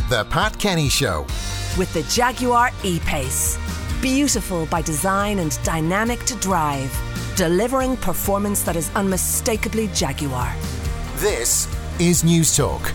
The Pat Kenny Show. With the Jaguar E-Pace. Beautiful by design and dynamic to drive. Delivering performance that is unmistakably Jaguar. This is News Talk.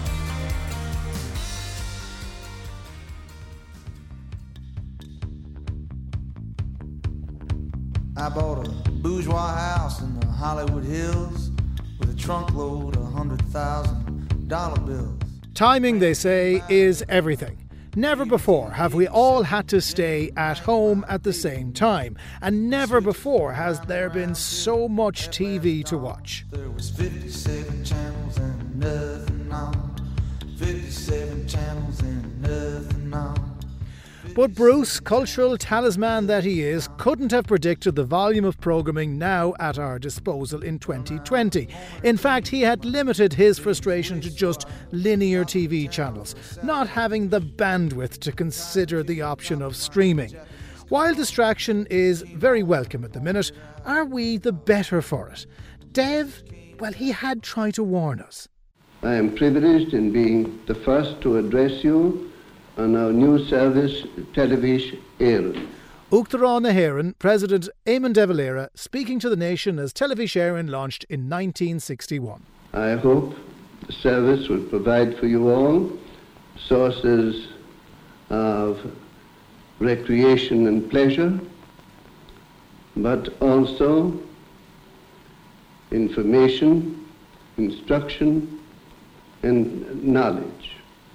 I bought a bourgeois house in the Hollywood Hills with a trunk load of $100,000 bills. Timing, they say, is everything. Never before have we all had to stay at home at the same time, and never before has there been so much TV to watch. There was 57 channels and nothing on. 57 channels and nothing on. But Bruce, cultural talisman that he is, couldn't have predicted the volume of programming now at our disposal in 2020. In fact, he had limited his frustration to just linear TV channels, not having the bandwidth to consider the option of streaming. While distraction is very welcome at the minute, are we the better for it? Dev, well, he had tried to warn us. I am privileged in being the first to address you on our new service, Television Éireann. Uachtarán na hÉireann, President Eamon de Valera, speaking to the nation as Television Éireann launched in 1961. I hope the service will provide for you all sources of recreation and pleasure, but also information, instruction, and knowledge.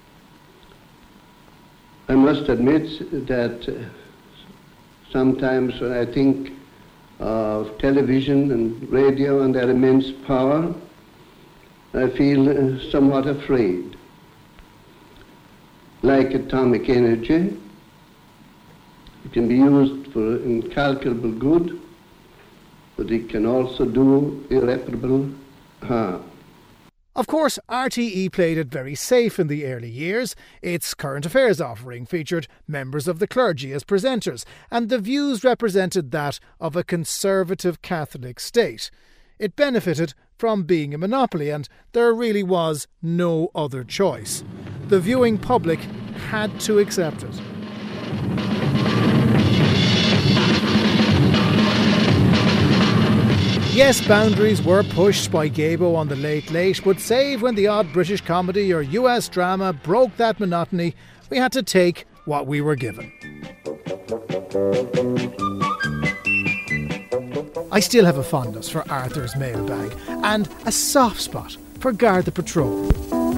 I must admit that sometimes when I think of television and radio and their immense power, I feel somewhat afraid. Like atomic energy, it can be used for incalculable good, but it can also do irreparable harm. Of course, RTE played it very safe in the early years. Its current affairs offering featured members of the clergy as presenters, and the views represented that of a conservative Catholic state. It benefited from being a monopoly, and there really was no other choice. The viewing public had to accept it. Yes, boundaries were pushed by Gaybo on the Late Late, but save when the odd British comedy or US drama broke that monotony, we had to take what we were given. I still have a fondness for Arthur's Mailbag and a soft spot for Garda Patrol.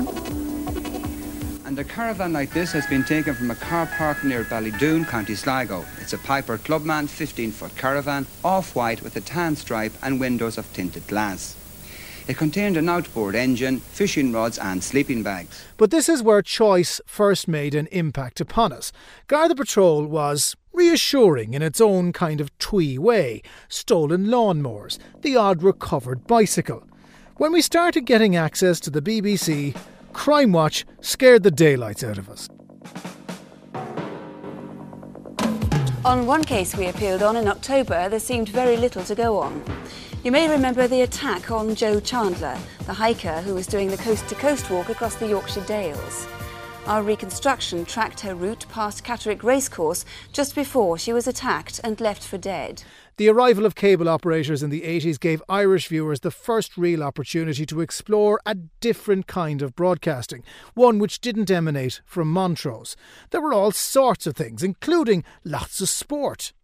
And a caravan like this has been taken from a car park near Ballydoon, County Sligo. It's a Piper Clubman 15-foot caravan, off-white with a tan stripe and windows of tinted glass. It contained an outboard engine, fishing rods and sleeping bags. But this is where choice first made an impact upon us. Garda Patrol was reassuring in its own kind of twee way. Stolen lawnmowers, the odd recovered bicycle. When we started getting access to the BBC, Crime Watch scared the daylights out of us. On one case we appealed on in October, there seemed very little to go on. You may remember the attack on Jo Chandler, the hiker who was doing the coast-to-coast walk across the Yorkshire Dales. Our reconstruction tracked her route past Catterick Racecourse just before she was attacked and left for dead. The arrival of cable operators in the 80s gave Irish viewers the first real opportunity to explore a different kind of broadcasting, one which didn't emanate from Montrose. There were all sorts of things, including lots of sport.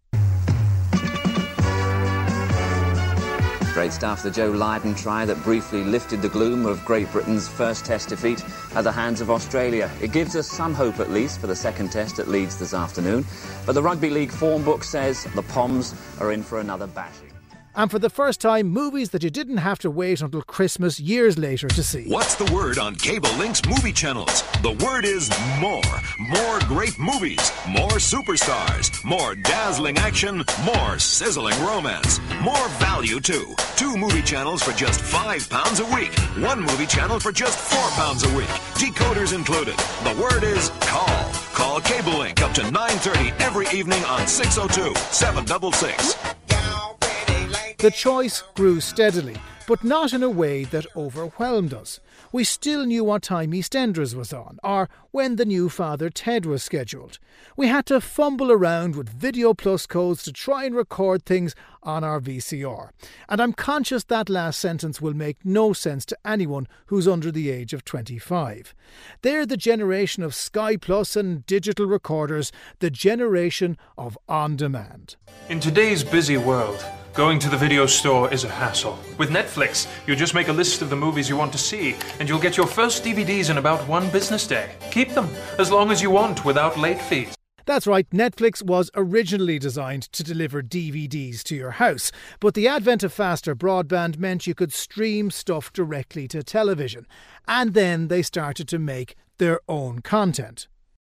Great stuff, the Joe Lydon try that briefly lifted the gloom of Great Britain's first Test defeat at the hands of Australia. It gives us some hope, at least, for the second Test at Leeds this afternoon. But the Rugby League form book says the Poms are in for another bashing. And for the first time, movies that you didn't have to wait until Christmas years later to see. What's the word on Cable Link's movie channels? The word is more. More great movies. More superstars. More dazzling action. More sizzling romance. More value too. 2 movie channels for just £5 a week. 1 movie channel for just £4 a week. Decoders included. The word is call. Call Cable Link up to 9:30 every evening on 602 766. The choice grew steadily, but not in a way that overwhelmed us. We still knew what time EastEnders was on, or when the new Father Ted was scheduled. We had to fumble around with Video Plus codes to try and record things on our VCR. And I'm conscious that last sentence will make no sense to anyone who's under the age of 25. They're the generation of Sky Plus and digital recorders, the generation of on-demand. In today's busy world, going to the video store is a hassle. With Netflix, you just make a list of the movies you want to see, and you'll get your first DVDs in about one business day. Keep them as long as you want without late fees. That's right, Netflix was originally designed to deliver DVDs to your house, but the advent of faster broadband meant you could stream stuff directly to television. And then they started to make their own content.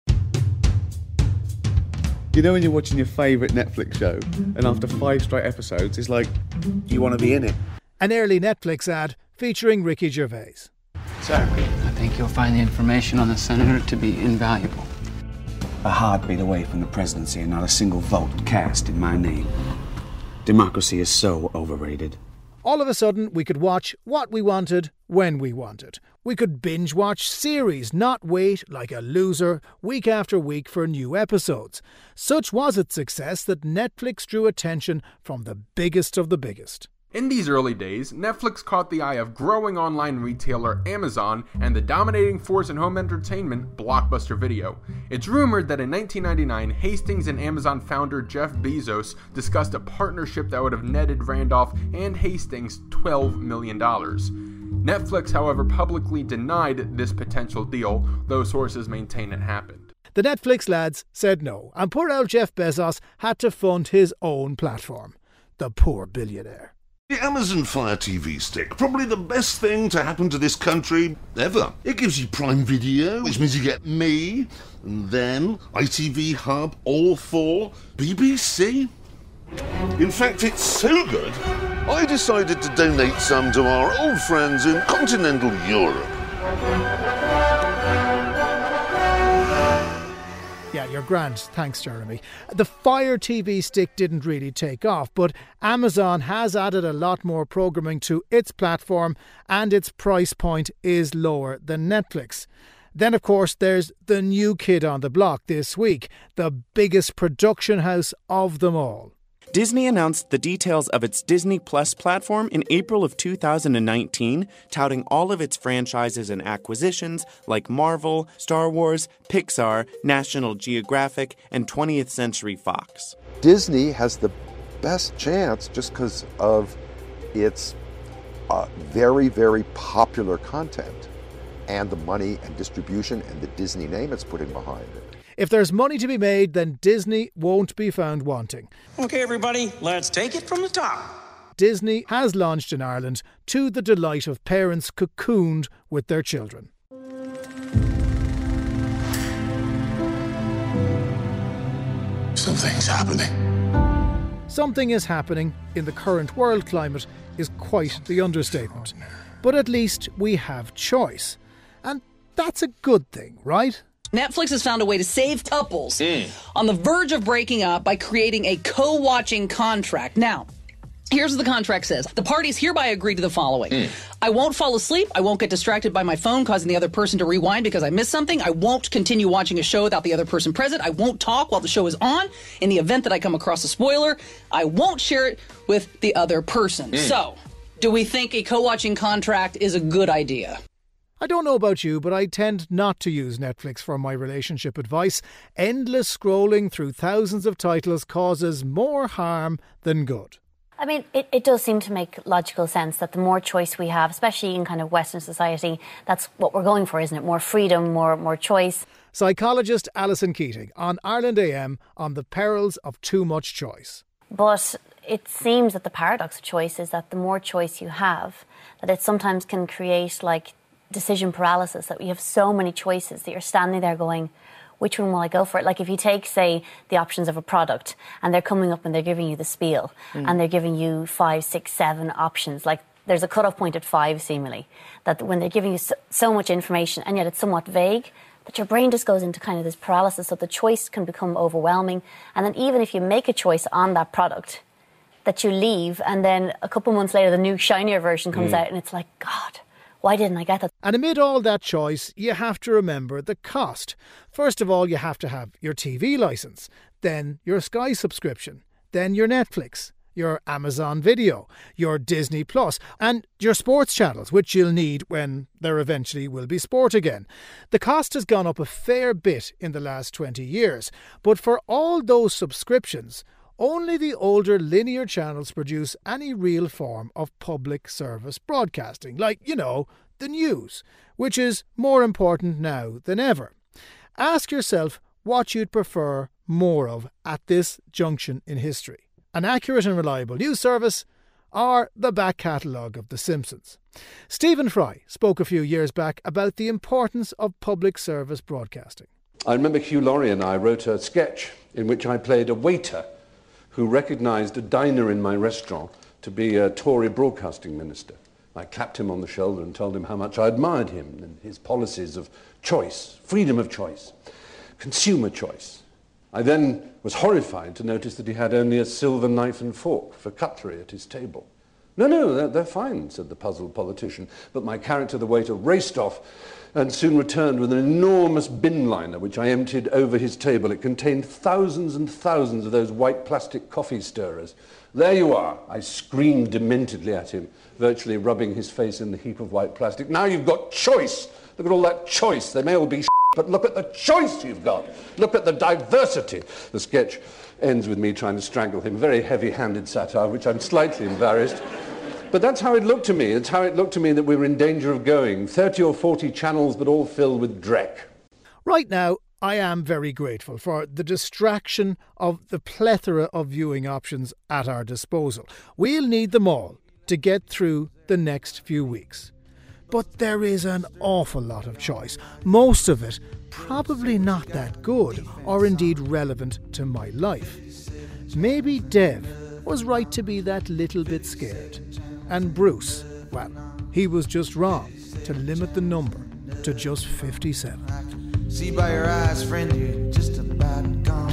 You know when you're watching your favourite Netflix show and after 5 straight episodes it's like, you want to be in it? An early Netflix ad featuring Ricky Gervais. Sir, I think you'll find the information on the senator to be invaluable. A heartbeat away from the presidency and not a single vote cast in my name. Democracy is so overrated. All of a sudden, we could watch what we wanted, when we wanted. We could binge-watch series, not wait like a loser week after week for new episodes. Such was its success that Netflix drew attention from the biggest of the biggest. In these early days, Netflix caught the eye of growing online retailer Amazon and the dominating force in home entertainment, Blockbuster Video. It's rumored that in 1999, Hastings and Amazon founder Jeff Bezos discussed a partnership that would have netted Randolph and Hastings $12 million. Netflix, however, publicly denied this potential deal, though sources maintain it happened. The Netflix lads said no, and poor old Jeff Bezos had to fund his own platform. The poor billionaire. The Amazon Fire TV Stick, probably the best thing to happen to this country ever. It gives you Prime Video, which means you get me, and then ITV Hub, All 4, BBC. In fact, it's so good, I decided to donate some to our old friends in continental Europe. Yeah, you're grand. Thanks, Jeremy. The Fire TV Stick didn't really take off, but Amazon has added a lot more programming to its platform and its price point is lower than Netflix. Then, of course, there's the new kid on the block this week, the biggest production house of them all. Disney announced the details of its Disney Plus platform in April of 2019, touting all of its franchises and acquisitions like Marvel, Star Wars, Pixar, National Geographic, and 20th Century Fox. Disney has the best chance just because of its very, very popular content and the money and distribution and the Disney name it's putting behind it. If there's money to be made, then Disney won't be found wanting. Okay, everybody, let's take it from the top. Disney has launched in Ireland to the delight of parents cocooned with their children. Something's happening. Something is happening in the current world climate is quite the understatement. But at least we have choice. And that's a good thing, right? Netflix has found a way to save couples on the verge of breaking up by creating a co-watching contract. Now, here's what the contract says. The parties hereby agree to the following. I won't fall asleep. I won't get distracted by my phone, causing the other person to rewind because I missed something. I won't continue watching a show without the other person present. I won't talk while the show is on. In the event that I come across a spoiler, I won't share it with the other person. So, do we think a co-watching contract is a good idea? I don't know about you, but I tend not to use Netflix for my relationship advice. Endless scrolling through thousands of titles causes more harm than good. I mean, it does seem to make logical sense that the more choice we have, especially in kind of Western society, that's what we're going for, isn't it? More freedom, more choice. Psychologist Alison Keating on Ireland AM on the perils of too much choice. But it seems that the paradox of choice is that the more choice you have, that it sometimes can create like decision paralysis, that we have so many choices that you're standing there going, which one will I go for? Like if you take, say, the options of a product and they're coming up and they're giving you the spiel and they're giving you 5, 6, 7 options, like there's a cut-off point at 5 seemingly, that when they're giving you so much information and yet it's somewhat vague, that your brain just goes into kind of this paralysis, so the choice can become overwhelming. And then even if you make a choice on that product, that you leave and then a couple months later the new shinier version comes out and it's like, God, why didn't I get that? And amid all that choice, you have to remember the cost. First of all, you have to have your TV licence, then your Sky subscription, then your Netflix, your Amazon Video, your Disney Plus, and your sports channels, which you'll need when there eventually will be sport again. The cost has gone up a fair bit in the last 20 years, but for all those subscriptions, only the older linear channels produce any real form of public service broadcasting, like, the news, which is more important now than ever. Ask yourself what you'd prefer more of at this junction in history: an accurate and reliable news service, or the back catalogue of The Simpsons. Stephen Fry spoke a few years back about the importance of public service broadcasting. I remember Hugh Laurie and I wrote a sketch in which I played a waiter who recognised a diner in my restaurant to be a Tory broadcasting minister. I clapped him on the shoulder and told him how much I admired him and his policies of choice, freedom of choice, consumer choice. I then was horrified to notice that he had only a silver knife and fork for cutlery at his table. No, they're fine, said the puzzled politician, but my character, the waiter, raced off and soon returned with an enormous bin liner which I emptied over his table. It contained thousands and thousands of those white plastic coffee stirrers. There you are, I screamed dementedly at him, virtually rubbing his face in the heap of white plastic. Now you've got choice. Look at all that choice. They may all be but look at the choice you've got. Look at the diversity. The sketch ends with me trying to strangle him. Very heavy-handed satire, which I'm slightly embarrassed. But that's how it looked to me. It's how it looked to me that we were in danger of going. 30 or 40 channels, but all filled with dreck. Right now, I am very grateful for the distraction of the plethora of viewing options at our disposal. We'll need them all to get through the next few weeks. But there is an awful lot of choice, most of it probably not that good or indeed relevant to my life. Maybe Dev was right to be that little bit scared. And Bruce, well, he was just wrong to limit the number to just 57. See by your eyes, friend, you're just about gone.